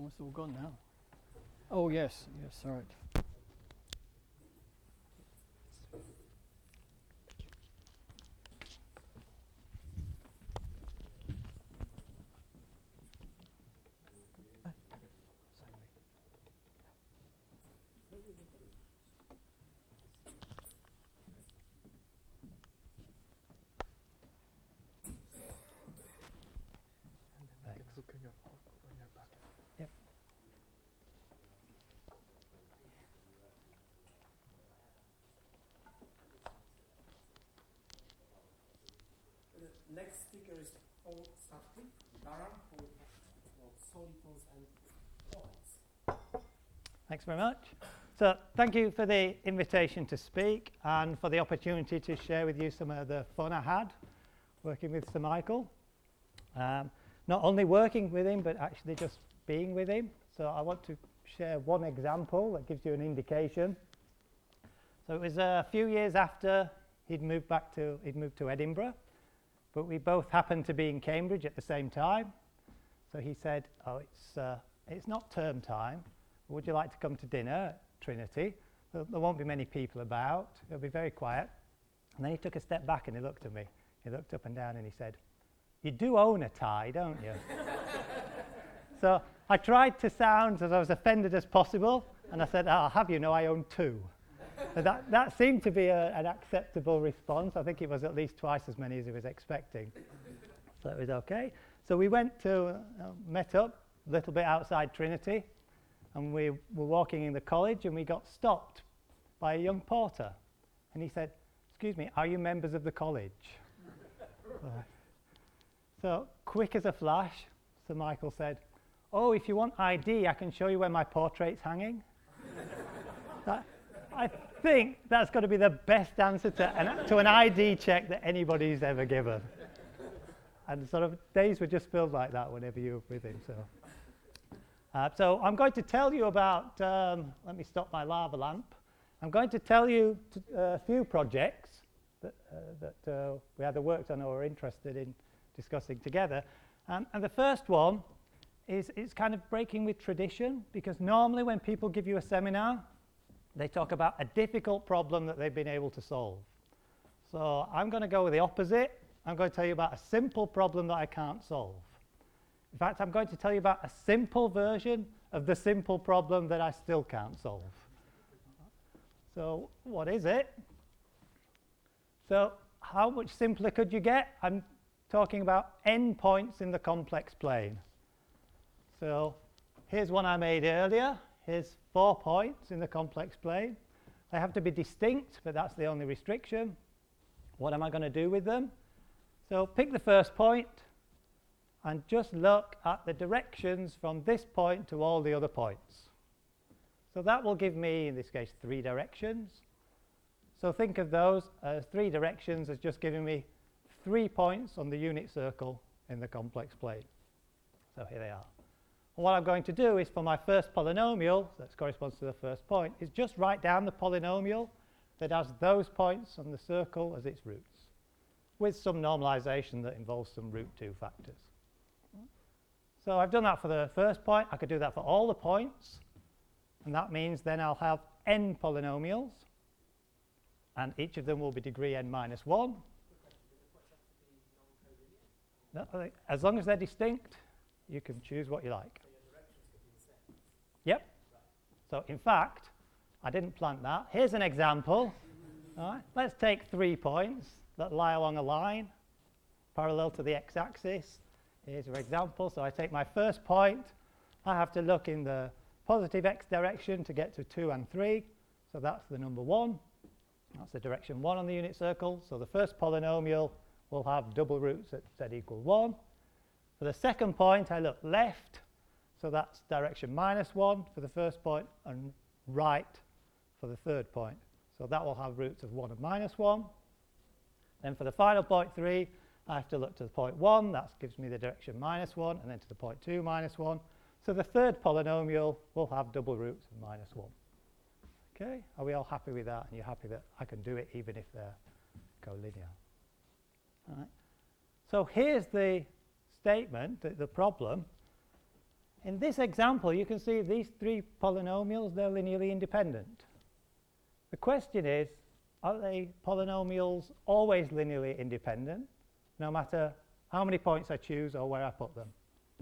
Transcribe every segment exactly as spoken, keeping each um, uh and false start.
Oh, it's all gone now. Oh, yes, yes, all right. Yep. The next speaker is Paul Sutcliffe, Durham, who will talk about solitons and points. Thanks very much. So thank you for the invitation to speak and for the opportunity to share with you some of the fun I had working with Sir Michael. Um, not only working with him, but actually just being with him. So I want to share one example that gives you an indication. So it was a few years after he'd moved back to, he'd moved to Edinburgh, but we both happened to be in Cambridge at the same time. So he said, oh, it's, uh, it's not term time. Would you like to come to dinner at Trinity? There, there won't be many people about. It'll be very quiet. And then he took a step back and he looked at me. He looked up and down and he said, you do own a tie, don't you? So I tried to sound as I was offended as possible. And I said, I'll have you know I own two. So that, that seemed to be a, an acceptable response. I think it was at least twice as many as he was expecting. So it was okay. So we went to, uh, met up a little bit outside Trinity. And we were walking in the college and we got stopped by a young porter. And he said, excuse me, are you members of the college? uh, so quick as a flash, Sir Michael said, oh, if you want I D, I can show you where my portrait's hanging. that, I think that's got to be the best answer to an, to an I D check that anybody's ever given. And sort of days were just filled like that whenever you were with him. So. Uh, so I'm going to tell you about, um, let me stop my lava lamp. I'm going to tell you t uh, a few projects that, uh, that uh, we either worked on or are interested in discussing together. Um, and the first one is it's kind of breaking with tradition, because normally when people give you a seminar, they talk about a difficult problem that they've been able to solve. So I'm going to go with the opposite. I'm going to tell you about a simple problem that I can't solve. In fact, I'm going to tell you about a simple version of the simple problem that I still can't solve. So what is it? So how much simpler could you get? I'm talking about n points in the complex plane. So here's one I made earlier. Here's four points in the complex plane. They have to be distinct, but that's the only restriction. What am I going to do with them? So pick the first point and just look at the directions from this point to all the other points. So that will give me, in this case, three directions. So think of those as three directions as just giving me three points on the unit circle in the complex plane. So here they are. And what I'm going to do is for my first polynomial, that corresponds to the first point, is just write down the polynomial that has those points on the circle as its roots, with some normalization that involves some root two factors. So I've done that for the first point. I could do that for all the points. And that means then I'll have n polynomials. And each of them will be degree n minus one. No, as long as they're distinct, you can choose what you like. Yep. So in fact, I didn't plant that. Here's an example. All right. Let's take three points that lie along a line parallel to the x-axis. Here's your example. So I take my first point. I have to look in the positive x direction to get to two and three. So that's the number one. That's the direction one on the unit circle. So the first polynomial will have double roots at z equal one. For the second point, I look left. So that's direction minus one for the first point and right for the third point. So that will have roots of one and minus one. Then for the final point three, I have to look to the point one. That gives me the direction minus one, and then to the point two, minus one. So the third polynomial will have double roots of minus one. Okay, are we all happy with that? And you're happy that I can do it even if they're collinear? All right. So here's the statement, the, the problem. In this example, you can see these three polynomials, they're linearly independent. The question is, are they polynomials always linearly independent, no matter how many points I choose or where I put them?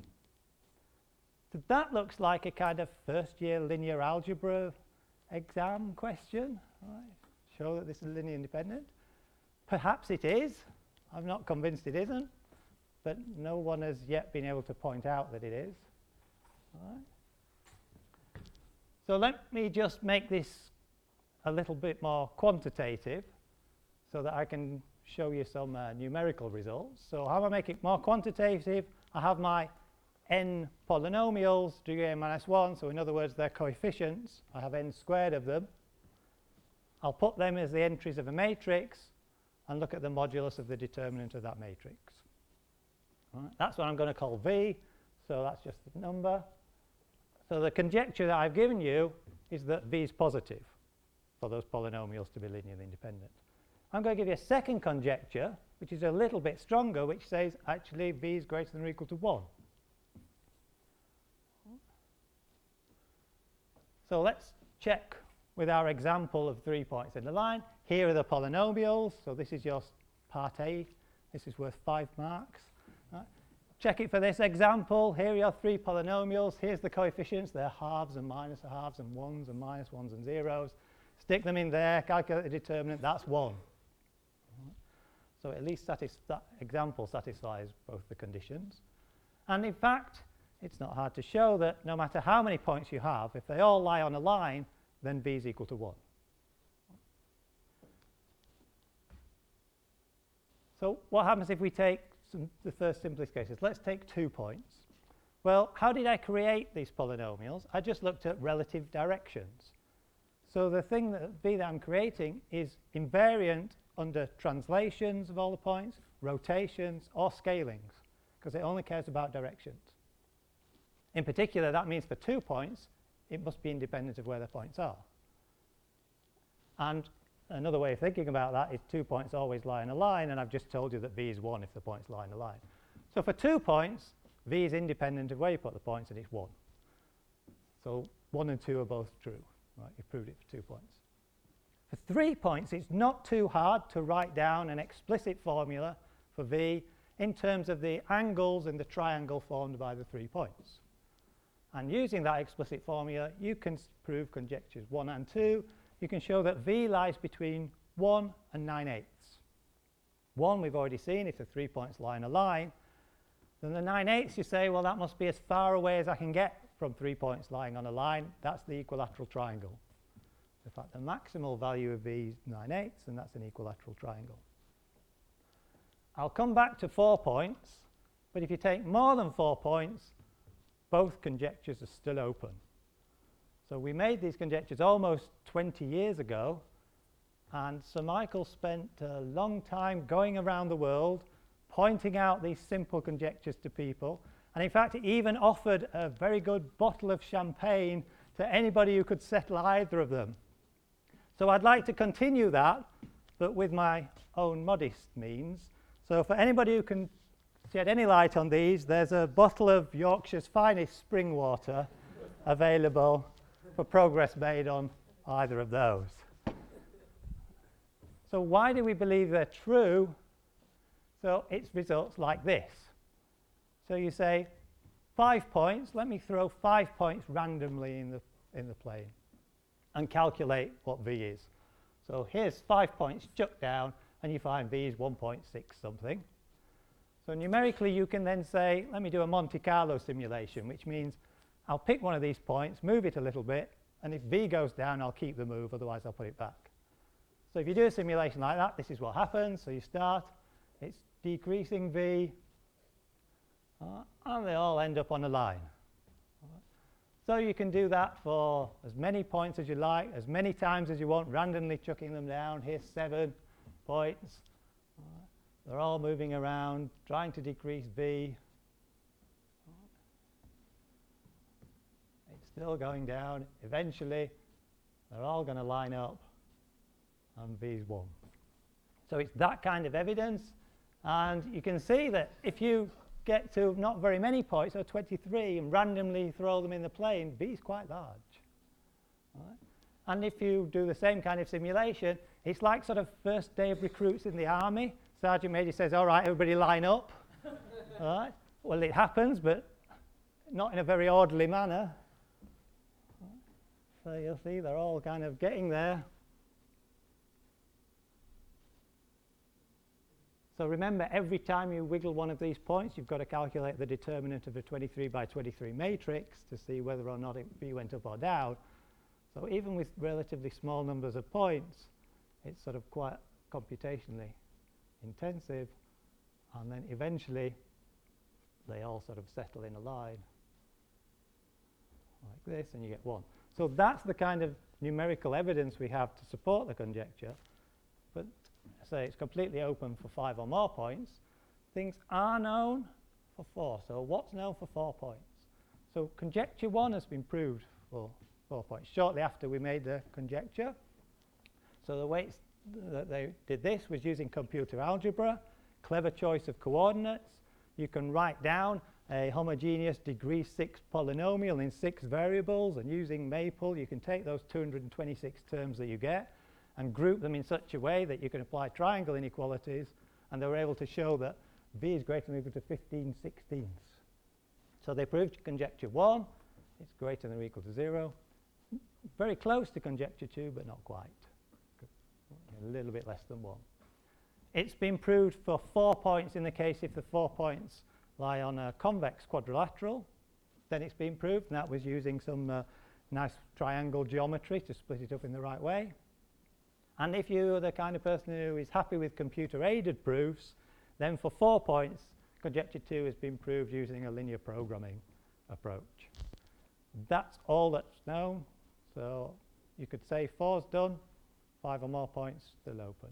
So that looks like a kind of first year linear algebra exam question. Right. Show that this is linearly independent. Perhaps it is. I'm not convinced it isn't, but no one has yet been able to point out that it is. All right. So let me just make this a little bit more quantitative so that I can show you some uh, numerical results. So how do I make it more quantitative? I have my n polynomials, degree n minus one, so in other words they're coefficients. I have n squared of them. I'll put them as the entries of a matrix and look at the modulus of the determinant of that matrix. All right. That's what I'm going to call V, so that's just the number. So the conjecture that I've given you is that V is positive for those polynomials to be linearly independent. I'm going to give you a second conjecture, which is a little bit stronger, which says actually V is greater than or equal to one. So let's check with our example of three points in the line. Here are the polynomials. So this is your part A. This is worth five marks. Right. Check it for this example. Here are your three polynomials. Here's the coefficients. They're halves and minus halves and ones and minus ones and zeros. Stick them in there. Calculate the determinant. That's one. Right. So at least that example satisfies both the conditions. And in fact, it's not hard to show that no matter how many points you have, if they all lie on a line, then V is equal to one. So what happens if we take some, the first simplest cases? Let's take two points. Well, how did I create these polynomials? I just looked at relative directions. So the thing that V that I'm creating is invariant under translations of all the points, rotations, or scalings, because it only cares about directions. In particular, that means for two points, it must be independent of where the points are. And another way of thinking about that is two points always lie in a line, and I've just told you that V is one if the points lie in a line. So for two points, V is independent of where you put the points, and it's one. So one and two are both true. Right, you've proved it for two points. For three points, it's not too hard to write down an explicit formula for V in terms of the angles in the triangle formed by the three points. And using that explicit formula, you can prove conjectures one and two. You can show that V lies between one and nine eighths. one we've already seen, if the three points lie in a line. Then the nine eighths, you say, well, that must be as far away as I can get from three points lying on a line. That's the equilateral triangle. In fact, the maximal value of V is nine eighths, and that's an equilateral triangle. I'll come back to four points, but if you take more than four points, both conjectures are still open. So we made these conjectures almost twenty years ago, and Sir Michael spent a long time going around the world pointing out these simple conjectures to people, and in fact he even offered a very good bottle of champagne to anybody who could settle either of them. So I'd like to continue that, but with my own modest means. So for anybody who can shed any light on these, there's a bottle of Yorkshire's finest spring water available for progress made on either of those. So why do we believe they're true? So it's results like this. So you say five points. Let me throw five points randomly in the, in the plane and calculate what V is. So here's five points chucked down, and you find V is one point six something. So numerically, you can then say, let me do a Monte Carlo simulation, which means I'll pick one of these points, move it a little bit, and if V goes down, I'll keep the move, otherwise I'll put it back. So if you do a simulation like that, this is what happens. So you start, it's decreasing V, uh, and they all end up on a line. Right. So you can do that for as many points as you like, as many times as you want, randomly chucking them down. Here's seven points. Right. They're all moving around, trying to decrease V. It's still going down. Eventually, they're all going to line up, and V is one. So it's that kind of evidence. And you can see that if you get to not very many points, or twenty-three, and randomly throw them in the plane, V is quite large. Right? And if you do the same kind of simulation, it's like sort of first day of recruits in the army. Sergeant Major says, all right, everybody line up. All right? Well, it happens, but not in a very orderly manner. So you'll see they're all kind of getting there. So remember, every time you wiggle one of these points, you've got to calculate the determinant of a twenty-three by twenty-three matrix to see whether or not it V went up or down. So even with relatively small numbers of points, it's sort of quite computationally intensive. And then eventually, they all sort of settle in a line like this, and you get one. So that's the kind of numerical evidence we have to support the conjecture. But say it's completely open for five or more points. Things are known for four. So what's known for four points? So conjecture one has been proved for four points shortly after we made the conjecture. So the way that they did this was using computer algebra, clever choice of coordinates. You can write down a homogeneous degree six polynomial in six variables, and using Maple you can take those two hundred twenty-six terms that you get and group them in such a way that you can apply triangle inequalities, and they were able to show that V is greater than or equal to fifteen sixteenths. So they proved conjecture one, it's greater than or equal to zero. Very close to conjecture two, but not quite. A little bit less than one. It's been proved for four points in the case if the four points lie on a convex quadrilateral. Then it's been proved, and that was using some uh, nice triangle geometry to split it up in the right way. And if you're the kind of person who is happy with computer-aided proofs, then for four points, conjecture two has been proved using a linear programming approach. That's all that's known. So you could say four's done, five or more points still open.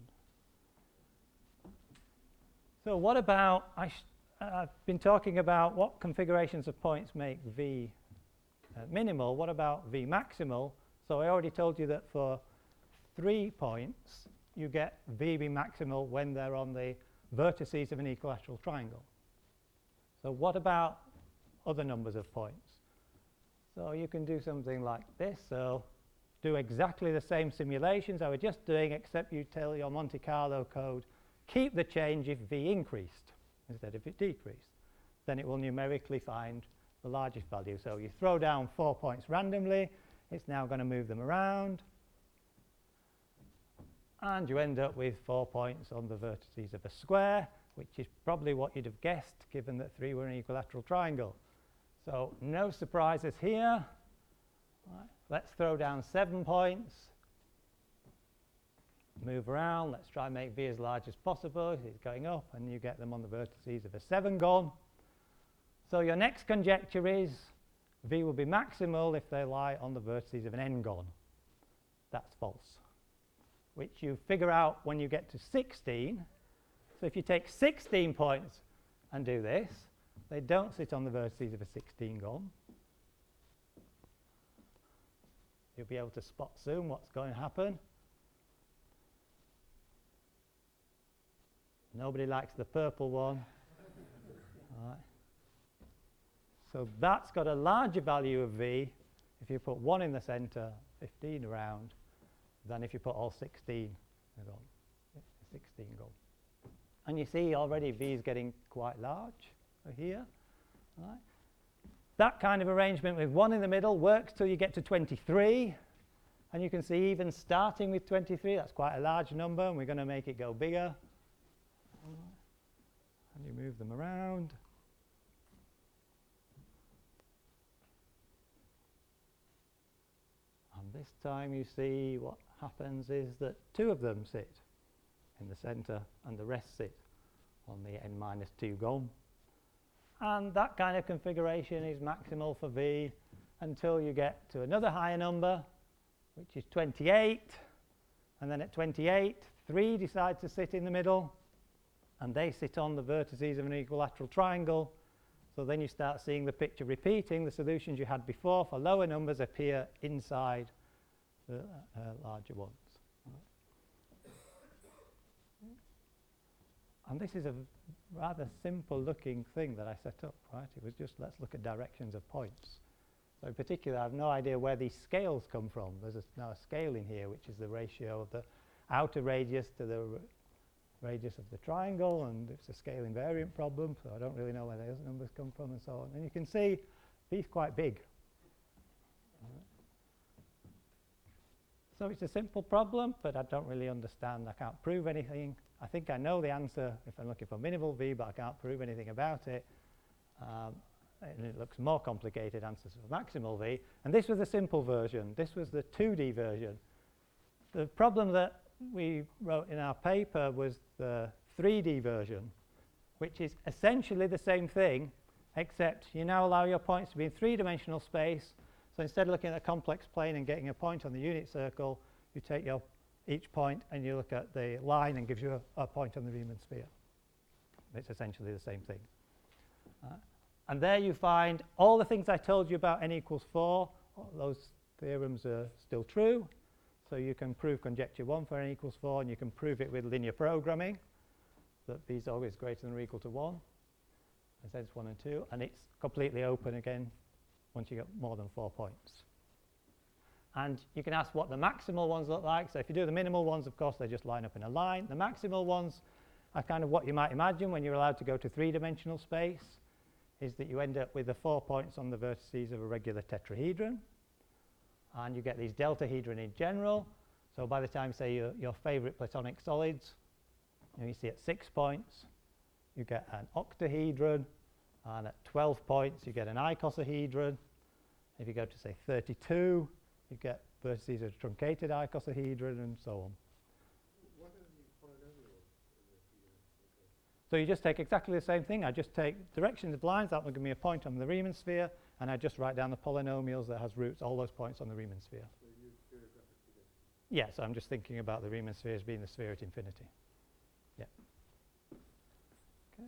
So what about, I sh uh, I've been talking about what configurations of points make V uh, minimal. What about V maximal? So I already told you that for three points, you get V be maximal when they're on the vertices of an equilateral triangle. So what about other numbers of points? So you can do something like this. So do exactly the same simulations I was just doing, except you tell your Monte Carlo code, keep the change if V increased instead of it decreased. Then it will numerically find the largest value. So you throw down four points randomly. It's now going to move them around. And you end up with four points on the vertices of a square, which is probably what you'd have guessed, given that three were an equilateral triangle. So no surprises here. Right. Let's throw down seven points. Move around. Let's try and make V as large as possible. It's going up, and you get them on the vertices of a seven-gon. So your next conjecture is V will be maximal if they lie on the vertices of an n-gon. That's false, which you figure out when you get to sixteen. So if you take sixteen points and do this, they don't sit on the vertices of a sixteen-gon. You'll be able to spot soon what's going to happen. Nobody likes the purple one. All right. So that's got a larger value of V if you put one in the center, fifteen around, than if you put all sixteen on. sixteen go. And you see already V is getting quite large here. All right. That kind of arrangement with one in the middle works till you get to twenty-three. And you can see even starting with twenty-three, that's quite a large number, and we're going to make it go bigger. And you move them around. And this time you see what happens is that two of them sit in the center and the rest sit on the n minus two gon. And that kind of configuration is maximal for V until you get to another higher number, which is twenty-eight. And then at twenty-eight, three decide to sit in the middle, and they sit on the vertices of an equilateral triangle. So then you start seeing the picture repeating. The solutions you had before for lower numbers appear inside the uh, larger ones. And this is a v- rather simple looking thing that I set up, right? It was just, let's look at directions of points. So in particular, I have no idea where these scales come from. There's a, now a scale in here, which is the ratio of the outer radius to the r- radius of the triangle, and it's a scale invariant problem, so I don't really know where those numbers come from and so on. And you can see B is quite big. Right. So it's a simple problem, but I don't really understand. I can't prove anything. I think I know the answer if I'm looking for minimal V, but I can't prove anything about it. Um, and it looks more complicated answers for maximal V. And this was a simple version. This was the two D version. The problem that we wrote in our paper was the three D version, which is essentially the same thing, except you now allow your points to be in three-dimensional space. So instead of looking at a complex plane and getting a point on the unit circle, you take your each point and you look at the line and gives you a, a point on the Riemann sphere. It's essentially the same thing. Uh, and there you find all the things I told you about n equals four. Those theorems are still true. So you can prove conjecture one for n equals four, and you can prove it with linear programming, that v is always greater than or equal to one, and z is one and two, and it's completely open again once you get more than four points. And you can ask what the maximal ones look like. So if you do the minimal ones, of course, they just line up in a line. The maximal ones are kind of what you might imagine when you're allowed to go to three-dimensional space, is that you end up with the four points on the vertices of a regular tetrahedron. And you get these deltahedron in general. So by the time, say, your, your favorite Platonic solids, you know, you see at six points, you get an octahedron. And at twelve points, you get an icosahedron. If you go to, say, thirty-two, you get vertices of a truncated icosahedron, and so on. What are the polynomials? So you just take exactly the same thing. I just take directions of lines. That will give me a point on the Riemann sphere. And I just write down the polynomials that has roots, all those points on the Riemann sphere. So you use stereographic figures. Yes, I'm just thinking about the Riemann sphere as being the sphere at infinity. Yeah. Okay.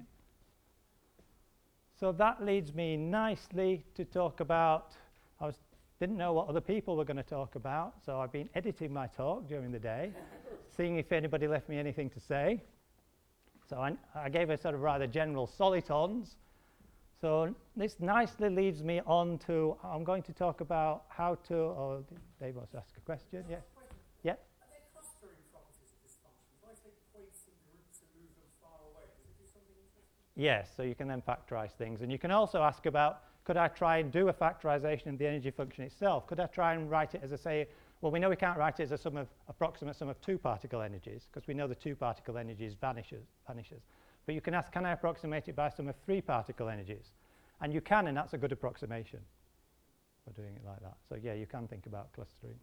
So that leads me nicely to talk about, I was, didn't know what other people were going to talk about, so I've been editing my talk during the day, seeing if anybody left me anything to say. So I, I gave a sort of rather general solitons. So this nicely leads me on to, I'm going to talk about how to, oh, Dave wants to ask a question, yeah? Yeah? Are there clustering properties of this function? If I take points in the roots and move them far away, does it do something interesting? Yes, so you can then factorize things. And you can also ask about, could I try and do a factorization of the energy function itself? Could I try and write it as a, say, well, we know we can't write it as a sum of, approximate sum of two particle energies, because we know the two particle energies vanishes, vanishes. But you can ask, can I approximate it by a sum of three particle energies? And you can, and that's a good approximation for doing it like that. So yeah, you can think about clustering.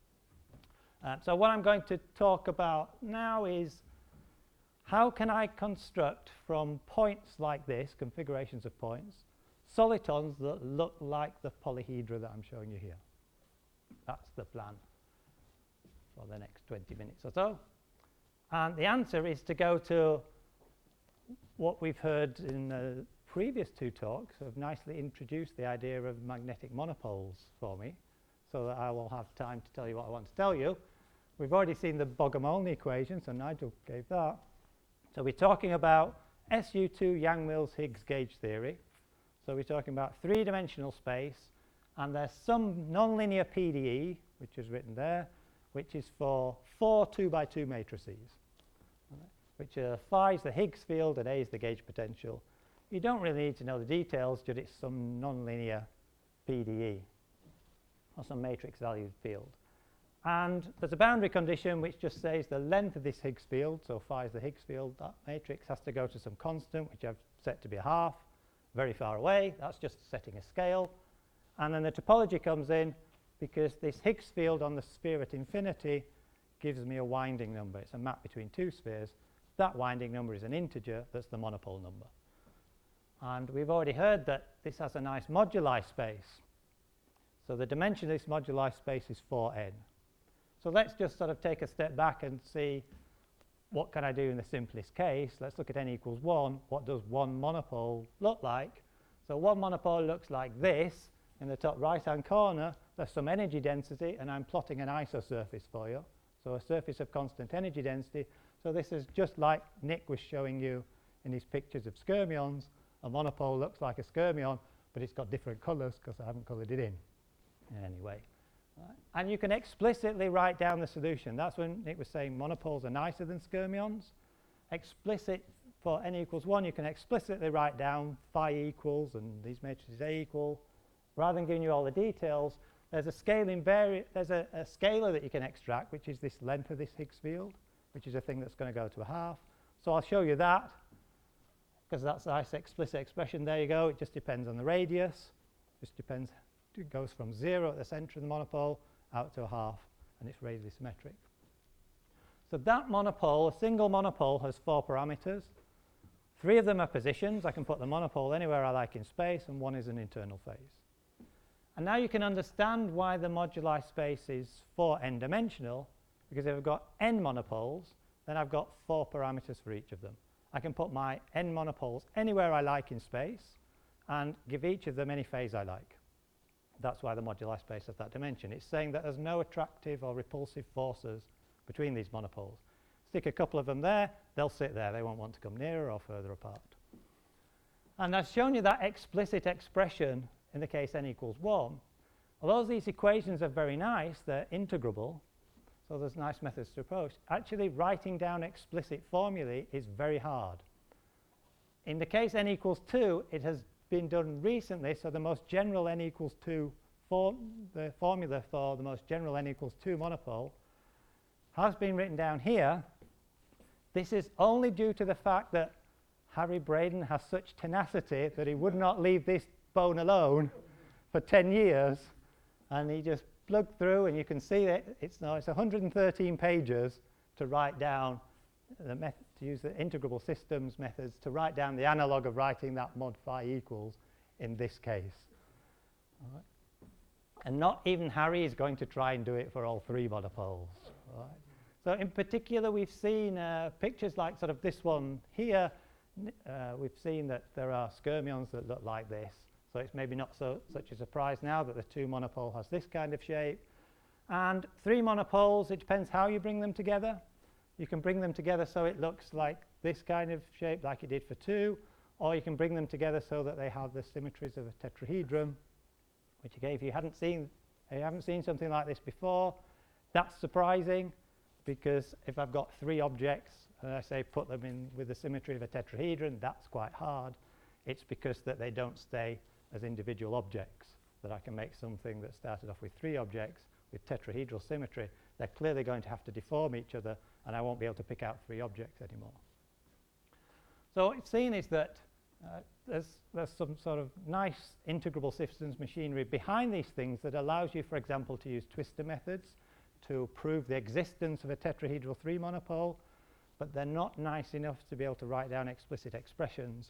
Uh, so what I'm going to talk about now is how can I construct from points like this, configurations of points, solitons that look like the polyhedra that I'm showing you here. That's the plan for the next twenty minutes or so. And the answer is to go to what we've heard in the previous two talks, have nicely introduced the idea of magnetic monopoles for me, so that I will have time to tell you what I want to tell you. We've already seen the Bogomolny equation, so Nigel gave that. So we're talking about S U two Yang-Mills-Higgs gauge theory. So we're talking about three-dimensional space, and there's some nonlinear P D E, which is written there, which is for four two by two matrices, right, which are phi is the Higgs field and A is the gauge potential. You don't really need to know the details, just it's some nonlinear P D E, or some matrix valued field. And there's a boundary condition which just says the length of this Higgs field, so phi is the Higgs field, that matrix has to go to some constant, which I've set to be a half, very far away. That's just setting a scale. And then the topology comes in because this Higgs field on the sphere at infinity gives me a winding number. It's a map between two spheres. That winding number is an integer. That's the monopole number. And we've already heard that this has a nice moduli space. So the dimension of this moduli space is four n. So let's just sort of take a step back and see what can I do in the simplest case. Let's look at n equals one. What does one monopole look like? So one monopole looks like this. In the top right-hand corner, there's some energy density, and I'm plotting an isosurface for you. So a surface of constant energy density. So this is just like Nick was showing you in his pictures of skyrmions. A monopole looks like a skyrmion, but it's got different colours because I haven't coloured it in. Anyway, right. And you can explicitly write down the solution. That's when Nick was saying monopoles are nicer than skyrmions. Explicit for n equals one, you can explicitly write down phi equals and these matrices A equal. Rather than giving you all the details, there's a scaling vari there's a, a scalar that you can extract, which is this length of this Higgs field, which is a thing that's going to go to a half. So I'll show you that, because that's a nice explicit expression. There you go. It just depends on the radius. Just depends. It goes from zero at the center of the monopole out to a half, and it's radially symmetric. So that monopole, a single monopole, has four parameters. Three of them are positions. I can put the monopole anywhere I like in space, and one is an internal phase. And now you can understand why the moduli space is four n-dimensional, because if I've got n monopoles, then I've got four parameters for each of them. I can put my n monopoles anywhere I like in space and give each of them any phase I like. That's why the moduli space has that dimension. It's saying that there's no attractive or repulsive forces between these monopoles. Stick a couple of them there, they'll sit there. They won't want to come nearer or further apart. And I've shown you that explicit expression in the case n equals one. Although these equations are very nice, they're integrable, so there's nice methods to approach. Actually, writing down explicit formulae is very hard. In the case n equals two, it has been done recently, so the most general n equals two, form, the formula for the most general n equals two monopole has been written down here. This is only due to the fact that Harry Braden has such tenacity that he would not leave this bone alone for ten years, and he just plugged through, and you can see that it's, no, it's one hundred thirteen pages to write down the method, to use the integrable systems methods to write down the analog of writing that mod phi equals in this case. All right. And not even Harry is going to try and do it for all three monopoles. All right. So in particular, we've seen uh, pictures like sort of this one here. Uh, we've seen that there are skyrmions that look like this. So it's maybe not so such a surprise now that the two monopole has this kind of shape. And three monopoles, it depends how you bring them together. You can bring them together so it looks like this kind of shape, like it did for two, or you can bring them together so that they have the symmetries of a tetrahedron, which again, if you hadn't seen, if you haven't seen something like this before, that's surprising, because if I've got three objects and I say put them in with the symmetry of a tetrahedron, that's quite hard. It's because that they don't stay as individual objects, that I can make something that started off with three objects with tetrahedral symmetry. They're clearly going to have to deform each other, and I won't be able to pick out three objects anymore. So what it's seen is that uh, there's, there's some sort of nice integrable systems machinery behind these things that allows you, for example, to use twistor methods to prove the existence of a tetrahedral three monopole, but they're not nice enough to be able to write down explicit expressions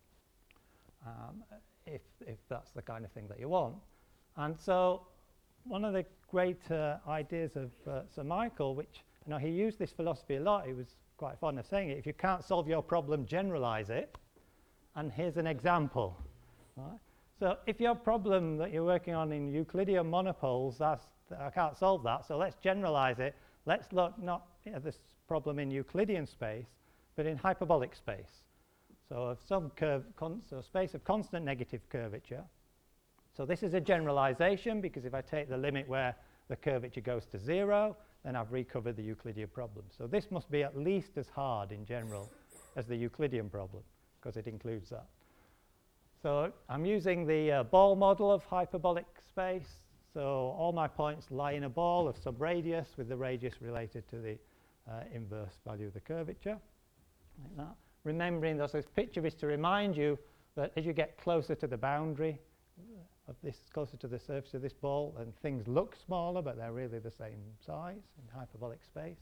um, if, if that's the kind of thing that you want. And so one of the great uh, ideas of uh, Sir Michael, which, you know, he used this philosophy a lot, he was quite fond of saying it, if you can't solve your problem, generalize it. And here's an example. Right? So if your problem that you're working on in Euclidean monopoles, that's, I can't solve that, so let's generalize it. Let's look not at this problem in Euclidean space, but in hyperbolic space. So of some curve, so space of constant negative curvature. So this is a generalization, because if I take the limit where the curvature goes to zero, then I've recovered the Euclidean problem. So this must be at least as hard in general as the Euclidean problem, because it includes that. So I'm using the uh, ball model of hyperbolic space. So all my points lie in a ball of some radius, with the radius related to the uh, inverse value of the curvature. Like that. Remembering that this picture is to remind you that as you get closer to the boundary of this, closer to the surface of this ball, and things look smaller, but they're really the same size in hyperbolic space.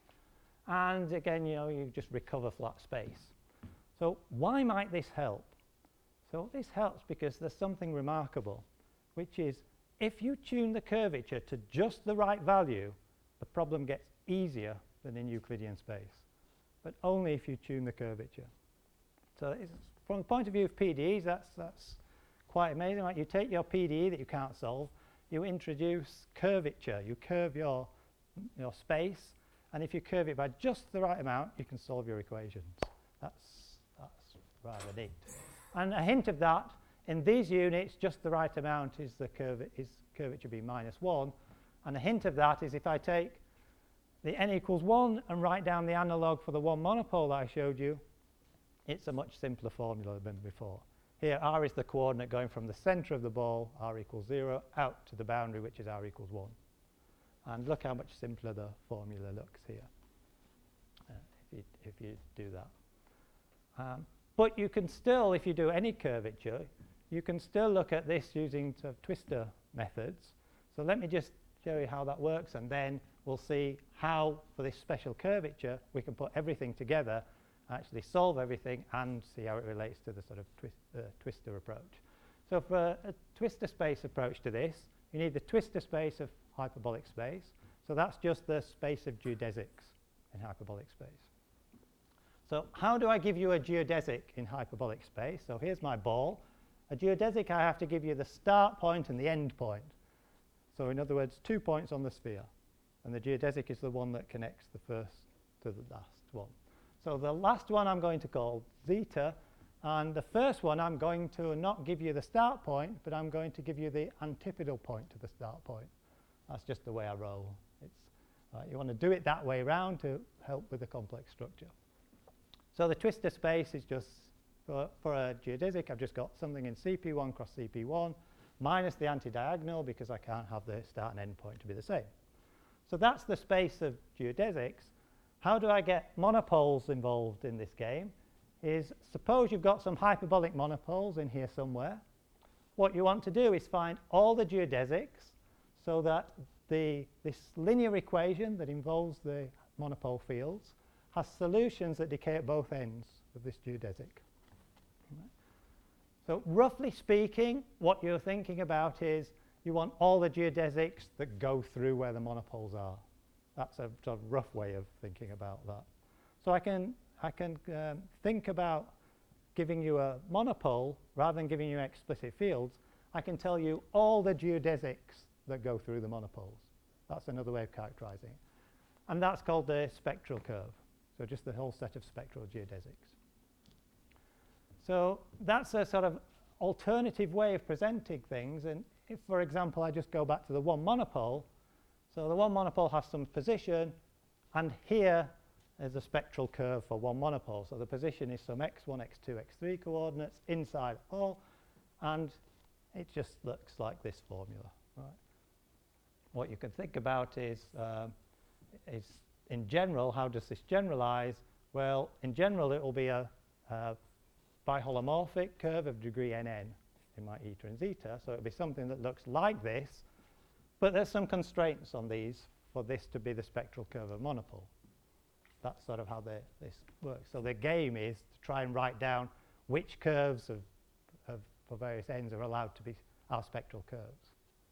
And again, you know, you just recover flat space. So why might this help? So this helps because there's something remarkable, which is if you tune the curvature to just the right value, the problem gets easier than in Euclidean space, but only if you tune the curvature. So it's, from the point of view of P D Es, that's, that's quite amazing. Right? You take your P D E that you can't solve, you introduce curvature, you curve your, your space, And if you curve it by just the right amount, you can solve your equations. That's, that's rather neat. And a hint of that, in these units, just the right amount is the curve is curvature b minus one. And a hint of that is if I take the n equals one and write down the analog for the one monopole that I showed you, it's a much simpler formula than before. Here, r is the coordinate going from the center of the ball, r equals zero, out to the boundary, which is r equals one. And look how much simpler the formula looks here uh, if, you, if you do that. Um, but you can still, if you do any curvature, you can still look at this using sort of twister methods. So let me just show you how that works, and then we'll see how, for this special curvature, we can put everything together, actually solve everything, and see how it relates to the sort of twist, uh, twister approach. So for a, a twister space approach to this, you need the twister space of hyperbolic space. So that's just the space of geodesics in hyperbolic space. So how do I give you a geodesic in hyperbolic space? So here's my ball. A geodesic, I have to give you the start point and the end point. So in other words, two points on the sphere. And the geodesic is the one that connects the first to the last one. So the last one I'm going to call zeta. And the first one I'm going to not give you the start point, but I'm going to give you the antipodal point to the start point. That's just the way I roll. It's, uh, you want to do it that way around to help with the complex structure. So the twister space is just, for, for a geodesic, I've just got something in C P one cross C P one minus the anti-diagonal because I can't have the start and end point to be the same. So that's the space of geodesics. How do I get monopoles involved in this game? Is suppose you've got some hyperbolic monopoles in here somewhere. What you want to do is find all the geodesics so that the, this linear equation that involves the monopole fields has solutions that decay at both ends of this geodesic. Right. So roughly speaking, what you're thinking about is you want all the geodesics that go through where the monopoles are. That's a sort of rough way of thinking about that. So I can I can um, think about giving you a monopole rather than giving you explicit fields. I can tell you all the geodesics that go through the monopoles. That's another way of characterizing it. And that's called the spectral curve. So just the whole set of spectral geodesics. So that's a sort of alternative way of presenting things. And if, for example, I just go back to the one monopole, so the one monopole has some position, and here is a spectral curve for one monopole. So the position is some x one, x two, x three coordinates inside all, and it just looks like this formula. Right? What you can think about is, um, is, in general, how does this generalize? Well, in general, it will be a, a biholomorphic curve of degree nn in my eta and zeta. So it will be something that looks like this, but there's some constraints on these for this to be the spectral curve of monopole. That's sort of how they, this works. So the game is to try and write down which curves of, of, for various ends are allowed to be our spectral curves.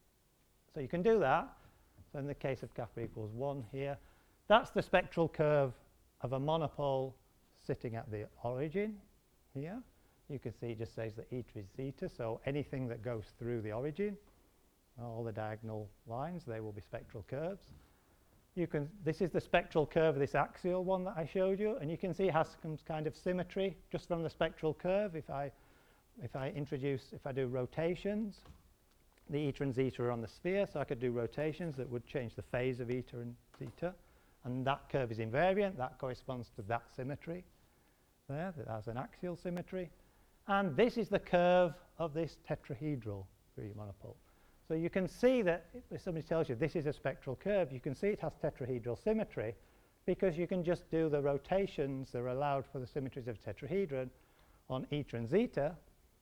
So you can do that. So in the case of kappa equals one here, that's the spectral curve of a monopole sitting at the origin here. You can see it just says that eta is zeta, so anything that goes through the origin, all the diagonal lines, they will be spectral curves. You can, this is the spectral curve of this axial one that I showed you, and you can see it has some kind of symmetry just from the spectral curve. If I, if I introduce, if I do rotations, the eta and zeta are on the sphere, so I could do rotations that would change the phase of eta and zeta, and that curve is invariant. That corresponds to that symmetry there, that has an axial symmetry. And this is the curve of this tetrahedral three monopole. So you can see that if somebody tells you this is a spectral curve, you can see it has tetrahedral symmetry because you can just do the rotations that are allowed for the symmetries of tetrahedron on eta and zeta,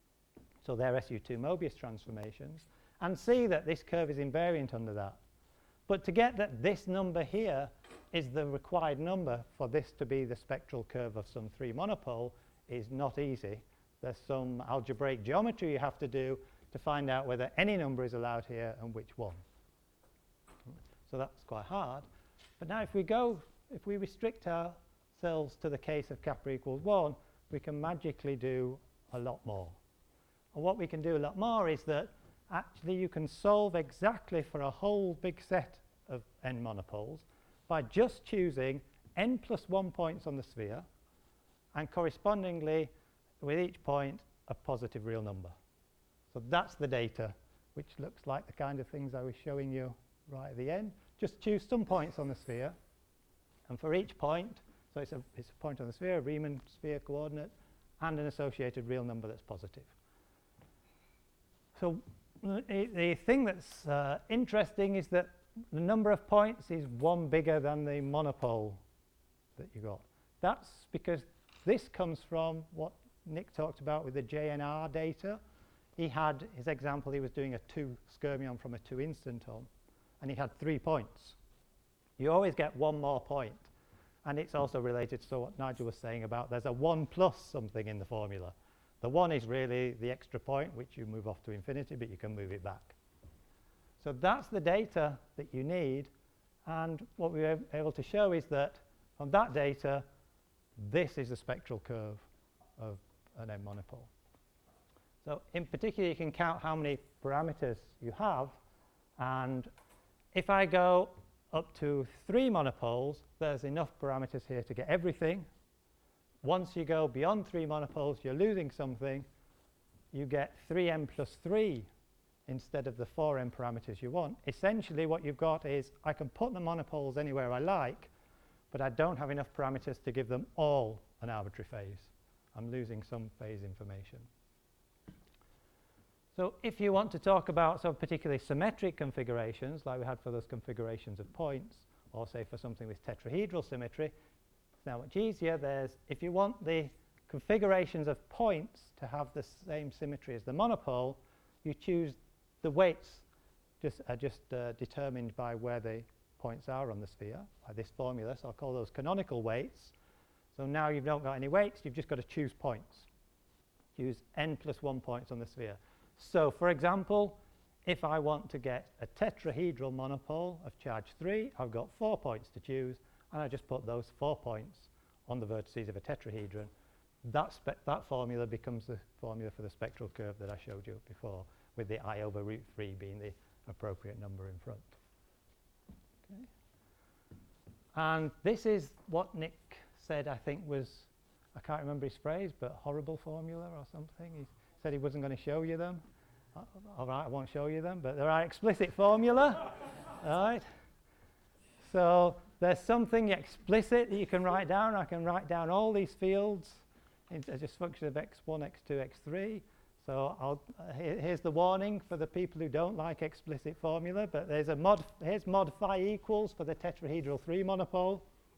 so they're S U two Mobius transformations, and see that this curve is invariant under that. But to get that this number here is the required number for this to be the spectral curve of some three monopole is not easy. There's some algebraic geometry you have to do to find out whether any number is allowed here and which one. So that's quite hard. But now if we go, if we restrict ourselves to the case of kappa equals one, we can magically do a lot more. And what we can do a lot more is that actually you can solve exactly for a whole big set of n monopoles, by just choosing n plus one points on the sphere and correspondingly with each point a positive real number. So that's the data, which looks like the kind of things I was showing you right at the end. Just choose some points on the sphere, and for each point, so it's a, it's a point on the sphere, a Riemann sphere coordinate, and an associated real number that's positive. So the, the thing that's uh, interesting is that the number of points is one bigger than the monopole that you got. That's because this comes from what Nick talked about with the J N R data. He had his example, he was doing a two skyrmion from a two instanton, and he had three points. You always get one more point. And it's also related to what Nigel was saying about there's a one plus something in the formula. The one is really the extra point, which you move off to infinity, but you can move it back. So that's the data that you need. And what we were able to show is that from that data, this is the spectral curve of an M monopole. So in particular, you can count how many parameters you have. And if I go up to three monopoles, there's enough parameters here to get everything. Once you go beyond three monopoles, you're losing something. You get three m plus three instead of the four m parameters you want. Essentially, what you've got is I can put the monopoles anywhere I like, but I don't have enough parameters to give them all an arbitrary phase. I'm losing some phase information. So if you want to talk about some particularly symmetric configurations, like we had for those configurations of points, or say for something with tetrahedral symmetry, it's now much easier. There's, if you want the configurations of points to have the same symmetry as the monopole, you choose the weights just, are just uh, determined by where the points are on the sphere, by this formula. So I'll call those canonical weights. So now you've not got any weights, you've just got to choose points. Choose n plus one points on the sphere. So, for example, if I want to get a tetrahedral monopole of charge three, I've got four points to choose, and I just put those four points on the vertices of a tetrahedron. That, that formula becomes the formula for the spectral curve that I showed you before, with the I over root three being the appropriate number in front. Okay. And this is what Nick said, I think was, I can't remember his phrase, but horrible formula or something. He said he wasn't going to show you them. Uh, all right, I won't show you them, but there are explicit formula. All right. So there's something explicit that you can write down. I can write down all these fields as just function of x one, x two, x three. So I'll, uh, here, here's the warning for the people who don't like explicit formula, but there's a mod, here's mod phi equals for the tetrahedral three monopole.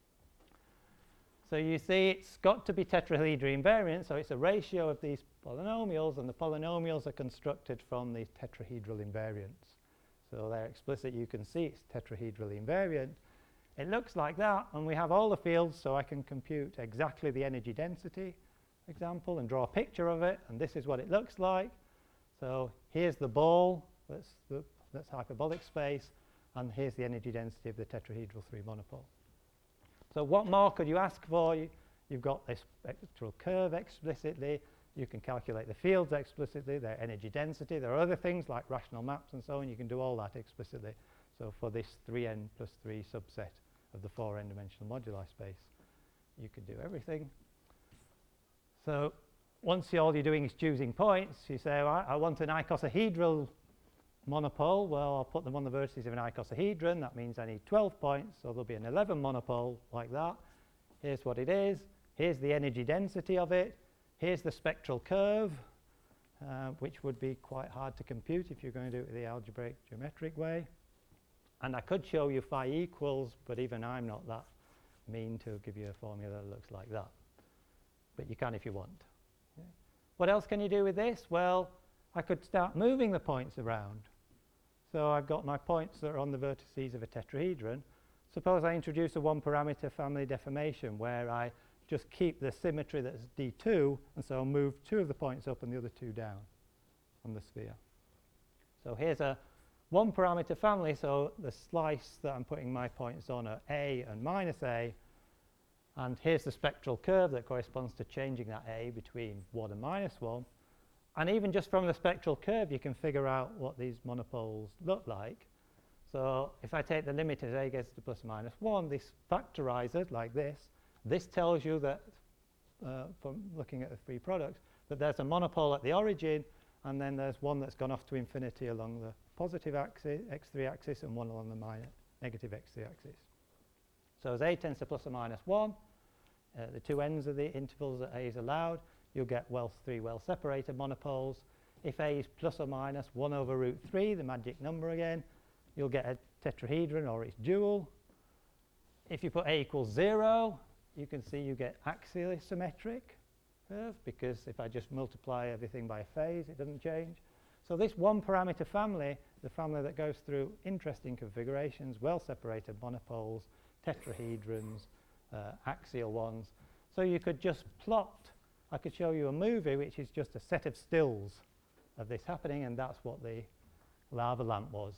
So you see it's got to be tetrahedral invariant, so it's a ratio of these polynomials, and the polynomials are constructed from these tetrahedral invariants. So they're explicit, you can see it's tetrahedral invariant. It looks like that, and we have all the fields, so I can compute exactly the energy density example and draw a picture of it, and this is what it looks like. So here's the ball, that's, the, that's hyperbolic space, and here's the energy density of the tetrahedral three monopole. So what more could you ask for? You, you've got this spectral curve explicitly. You can calculate the fields explicitly, their energy density. There are other things like rational maps and so on. You can do all that explicitly. So for this three n plus three subset of the four n dimensional moduli space, you can do everything. So once all you're doing is choosing points, you say, well, I want an icosahedral monopole. Well, I'll put them on the vertices of an icosahedron. That means I need twelve points, so there'll be an eleven monopole like that. Here's what it is. Here's the energy density of it. Here's the spectral curve, uh, which would be quite hard to compute if you're going to do it the algebraic geometric way. And I could show you phi equals, but even I'm not that mean to give you a formula that looks like that. But you can if you want. Okay. What else can you do with this? Well, I could start moving the points around. So I've got my points that are on the vertices of a tetrahedron. Suppose I introduce a one-parameter family deformation where I just keep the symmetry that's D two, and so I'll move two of the points up and the other two down on the sphere. So here's a one-parameter family, so the slice that I'm putting my points on are A and minus A, and here's the spectral curve that corresponds to changing that A between one and minus one. And even just from the spectral curve, you can figure out what these monopoles look like. So if I take the limit as a gets to plus or minus one, this factorizer like this, this tells you that, uh, from looking at the three products, that there's a monopole at the origin, and then there's one that's gone off to infinity along the positive axis, x three axis, and one along the minus, negative x three axis. So as a tends to plus or minus one, uh, the two ends of the intervals that a is allowed, you'll get well three well-separated monopoles. If a is plus or minus one over root three, the magic number again, you'll get a tetrahedron or its dual. If you put a equals zero, you can see you get axially symmetric curve, because if I just multiply everything by a phase, it doesn't change. So this one parameter family, the family that goes through interesting configurations, well-separated monopoles, tetrahedrons, uh, axial ones. So you could just plot, I could show you a movie which is just a set of stills of this happening, and that's what the lava lamp was.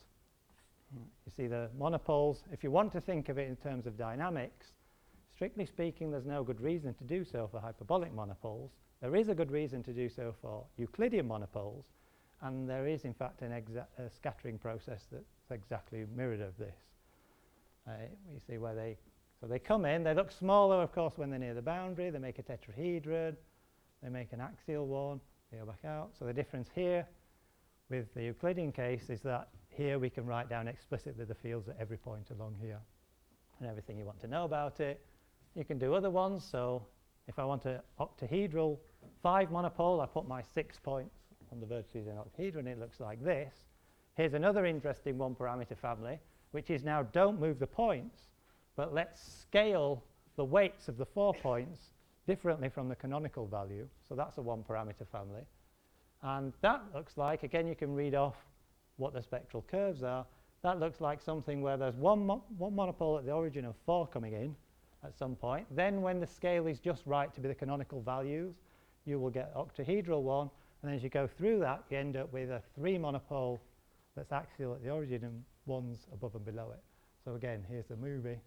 You see the monopoles, if you want to think of it in terms of dynamics, strictly speaking, there's no good reason to do so for hyperbolic monopoles. There is a good reason to do so for Euclidean monopoles, and there is, in fact, an exa a scattering process that's exactly mirrored of this. Uh, you see where they, so they come in, they look smaller, of course, when they're near the boundary. They make a tetrahedron, they make an axial one, they go back out. So the difference here with the Euclidean case is that here we can write down explicitly the fields at every point along here and everything you want to know about it. You can do other ones. So if I want an octahedral five monopole, I put my six points on the vertices in octahedron. It looks like this. Here's another interesting one parameter family, which is now don't move the points, but let's scale the weights of the four points differently from the canonical value. So that's a one parameter family. And that looks like, again, you can read off what the spectral curves are. That looks like something where there's one, mo one monopole at the origin of four coming in at some point. Then when the scale is just right to be the canonical values, you will get octahedral one. And as you go through that, you end up with a three monopole that's axial at the origin and ones above and below it. So again, here's the movie.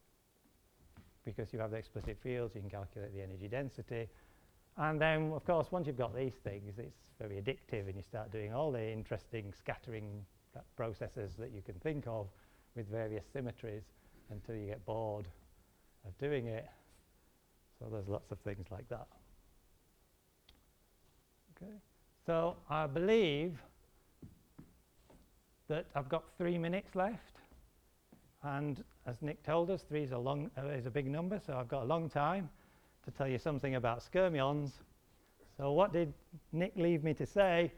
Because you have the explicit fields, you can calculate the energy density. And then, of course, once you've got these things, it's very addictive, and you start doing all the interesting scattering uh, processes that you can think of with various symmetries until you get bored of doing it. So there's lots of things like that. Okay. So I believe that I've got three minutes left. And as Nick told us, three is a, long, uh, is a big number, so I've got a long time to tell you something about skyrmions. So what did Nick leave me to say?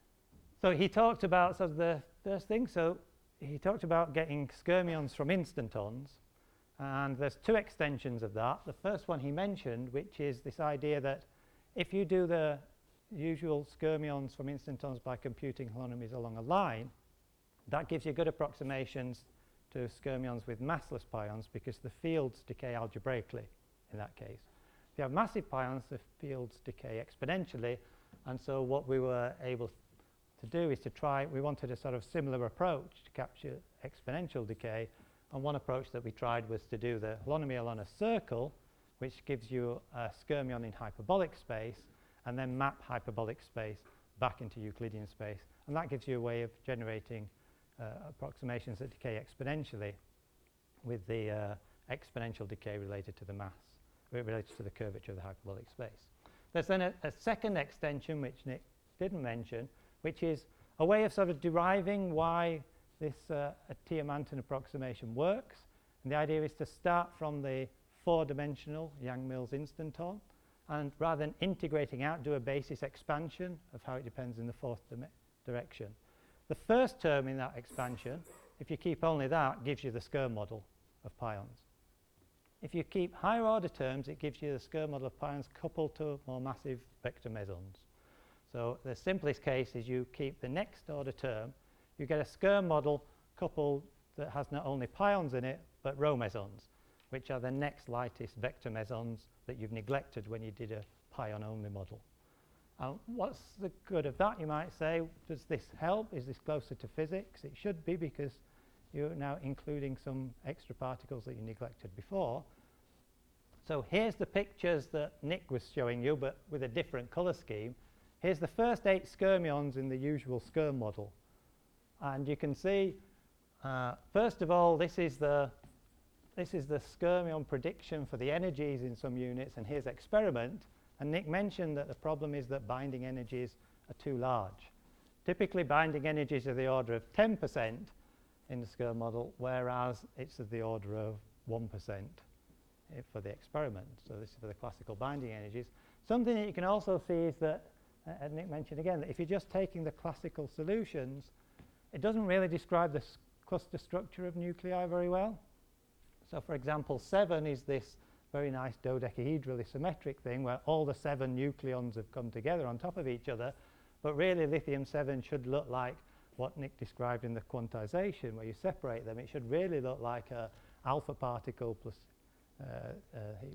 So he talked about sort of the first thing. So he talked about getting skyrmions from instantons. And there's two extensions of that. The first one he mentioned, which is this idea that if you do the usual skyrmions from instantons by computing holonomies along a line, that gives you good approximations to skyrmions with massless pions, because the fields decay algebraically in that case. If you have massive pions, the fields decay exponentially, and so what we were able to do is to try, we wanted a sort of similar approach to capture exponential decay, and one approach that we tried was to do the holonomy along a circle, which gives you a skyrmion in hyperbolic space, and then map hyperbolic space back into Euclidean space, and that gives you a way of generating Uh, approximations that decay exponentially with the uh, exponential decay related to the mass, related to the curvature of the hyperbolic space. There's then a, a second extension, which Nick didn't mention, which is a way of sort of deriving why this uh, Tiamantan approximation works. And the idea is to start from the four-dimensional Yang-Mills instanton, and rather than integrating out, do a basis expansion of how it depends in the fourth direction. The first term in that expansion, if you keep only that, gives you the Skerr model of pions. If you keep higher order terms, it gives you the Skerr model of pions coupled to more massive vector mesons. So the simplest case is you keep the next order term, you get a Skerr model coupled that has not only pions in it, but rho mesons, which are the next lightest vector mesons that you've neglected when you did a pion-only model. Uh, what's the good of that, you might say? Does this help? Is this closer to physics? It should be, because you're now including some extra particles that you neglected before. So here's the pictures that Nick was showing you, but with a different color scheme. Here's the first eight skyrmions in the usual Skerr model. And you can see uh, first of all, this is the this is the Skyrmion prediction for the energies in some units, and here's experiment. And Nick mentioned that the problem is that binding energies are too large. Typically, binding energies are the order of ten percent in the Skirm model, whereas it's of the order of one percent for the experiment. So this is for the classical binding energies. Something that you can also see is that, uh, and Nick mentioned again, that if you're just taking the classical solutions, it doesn't really describe the cluster structure of nuclei very well. So for example, seven is this very nice dodecahedrally symmetric thing where all the seven nucleons have come together on top of each other, but really lithium seven should look like what Nick described in the quantization, where you separate them. It should really look like a alpha particle plus uh, uh,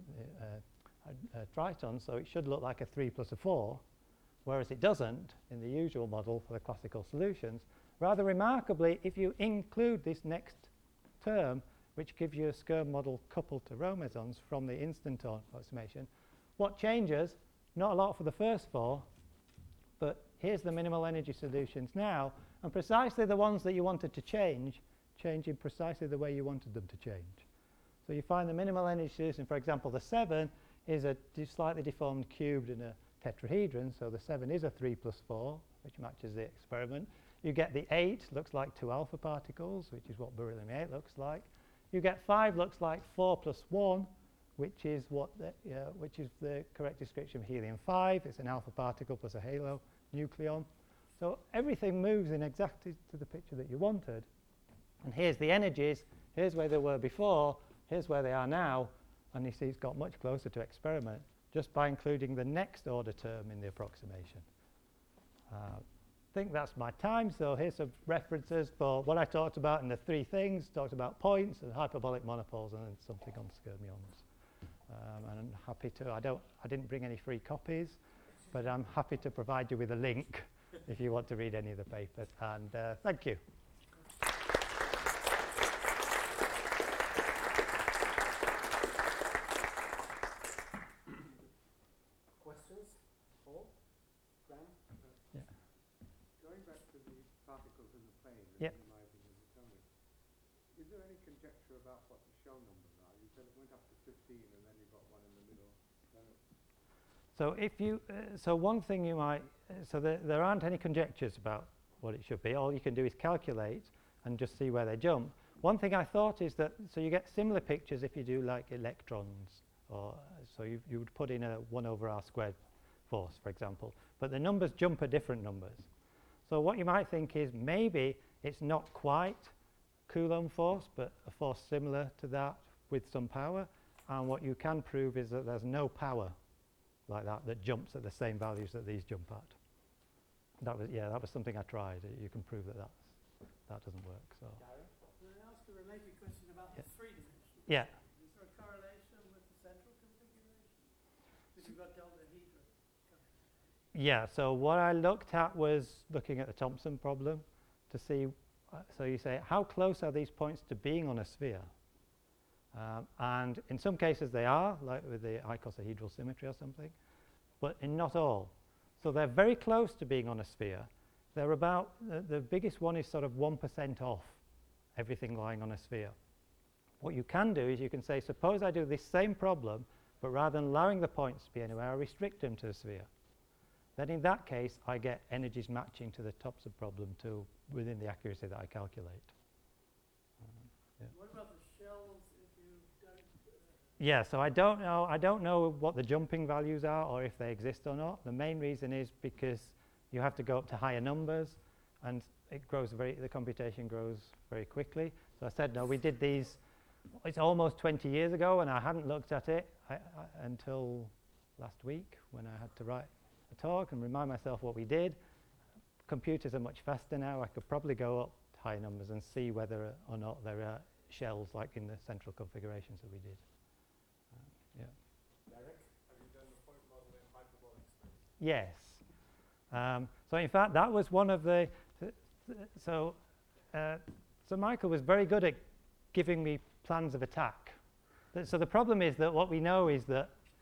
uh, a, a triton, so it should look like a three plus a four, whereas it doesn't in the usual model for the classical solutions. Rather remarkably, if you include this next term, which gives you a Skirm model coupled to rho mesons from the instanton approximation, what changes? Not a lot for the first four, but here's the minimal energy solutions now, and precisely the ones that you wanted to change, change in precisely the way you wanted them to change. So you find the minimal energy solution, for example, the seven is a de slightly deformed cubed in a tetrahedron, so the seven is a three plus four, which matches the experiment. You get the eight, looks like two alpha particles, which is what beryllium eight looks like. You get five, looks like four plus one, which is what the, uh, which is the correct description of helium five. It's an alpha particle plus a halo nucleon. So everything moves in exactly to the picture that you wanted. And here's the energies. Here's where they were before. Here's where they are now. And you see it's got much closer to experiment just by including the next order term in the approximation. Uh, I think that's my time. So here's some references for what I talked about in the three things. Talked about points and hyperbolic monopoles and then something on skyrmions. Um, and I'm happy to, I don't, I didn't bring any free copies, but I'm happy to provide you with a link if you want to read any of the papers. And uh, thank you. Questions? Paul? Graham? Yeah. Going back to the particles in the plane and Yep. minimizing the atomic, is there any conjecture about what the shell numbers are? You said it went up to fifteen and then you got one in the middle. So if you, uh, so one thing you might, uh, so there, there aren't any conjectures about what it should be. All you can do is calculate and just see where they jump. One thing I thought is that, so you get similar pictures if you do like electrons, or uh, so you, you would put in a one over r squared force, for example, but the numbers jump at different numbers. So what you might think is maybe it's not quite Coulomb force, but a force similar to that with some power. And what you can prove is that there's no power like that that jumps at the same values that these jump at. That was, yeah, that was something I tried. Uh, You can prove that that's, that doesn't work. So Gary? Can I ask a related question about Yeah. the three dimension? yeah, Is there a correlation with the central configuration? Because you've got dodecahedron. yeah. So what I looked at was looking at the Thompson problem to see. Uh, so you say, how close are these points to being on a sphere? Um, and in some cases they are, like with the icosahedral symmetry or something, but in not all. So they're very close to being on a sphere. They're about, uh, the biggest one is sort of one percent off everything lying on a sphere. What you can do is you can say, suppose I do this same problem, but rather than allowing the points to be anywhere, I restrict them to the sphere. Then in that case, I get energies matching to the Thompson problem to within the accuracy that I calculate. What about the shells if you don't? Uh, Yeah, so I don't know. I don't know what the jumping values are or if they exist or not. The main reason is because you have to go up to higher numbers, and it grows very. The computation grows very quickly. So I said, no, we did these. It's almost twenty years ago, and I hadn't looked at it I, I, until last week when I had to write a talk and remind myself what we did. Computers are much faster now. I could probably go up to higher numbers and see whether or not there are shells like in the central configurations that we did. Yeah. Derek? Have you done the point model in hyperbolic space? Yes. Um, so in fact, that was one of the. Th th so, uh, so Michael was very good at giving me plans of attack. Th so the problem is that what we know is that.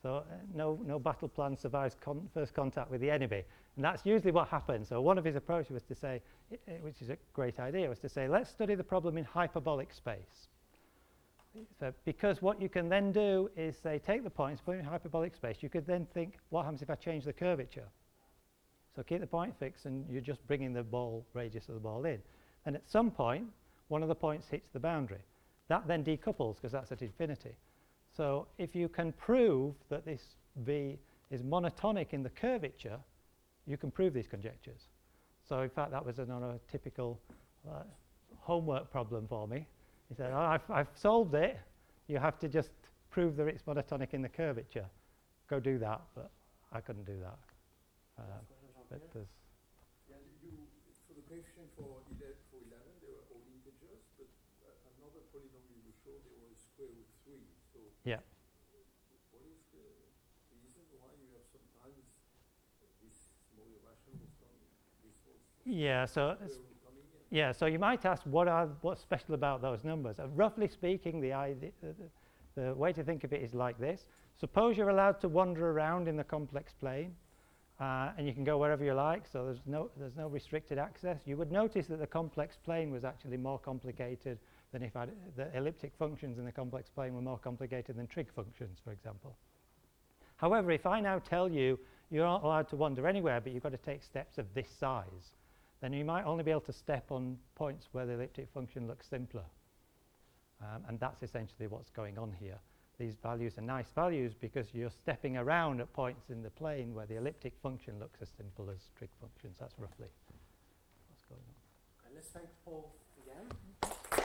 So uh, no, no battle plan survives con first contact with the enemy. And that's usually what happens. So one of his approaches was to say, i- i- which is a great idea, was to say, let's study the problem in hyperbolic space. So because what you can then do is say, take the points, put it in hyperbolic space. You could then think, what happens if I change the curvature? So keep the point fixed, and you're just bringing the ball, radius of the ball in. And at some point, one of the points hits the boundary. That then decouples, because that's at infinity. So if you can prove that this V is monotonic in the curvature, you can prove these conjectures. So in fact, that was another typical uh, homework problem for me. He said, oh, I've, I've solved it. You have to just prove that it's monotonic in the curvature. Go do that, but I couldn't do that. Um, but there's Yeah, you, for the coefficient for eleven, for eleven, they were all integers, but uh, another polynomial you showed, they were square root three. So Yeah. what is the reason why you have sometimes this small irrational was coming, this was Yeah, so square root coming in? yeah, so you might ask, what are what's special about those numbers? Uh, roughly speaking, the, idea, the, the way to think of it is like this. Suppose you're allowed to wander around in the complex plane, uh, and you can go wherever you like, so there's no, there's no restricted access. You would notice that the complex plane was actually more complicated than if I'd, the elliptic functions in the complex plane were more complicated than trig functions, for example. However, if I now tell you you're not allowed to wander anywhere, but you've got to take steps of this size, then you might only be able to step on points where the elliptic function looks simpler. Um, and that's essentially what's going on here. These values are nice values because you're stepping around at points in the plane where the elliptic function looks as simple as trig functions. That's roughly what's going on. Okay, let's thank Paul again.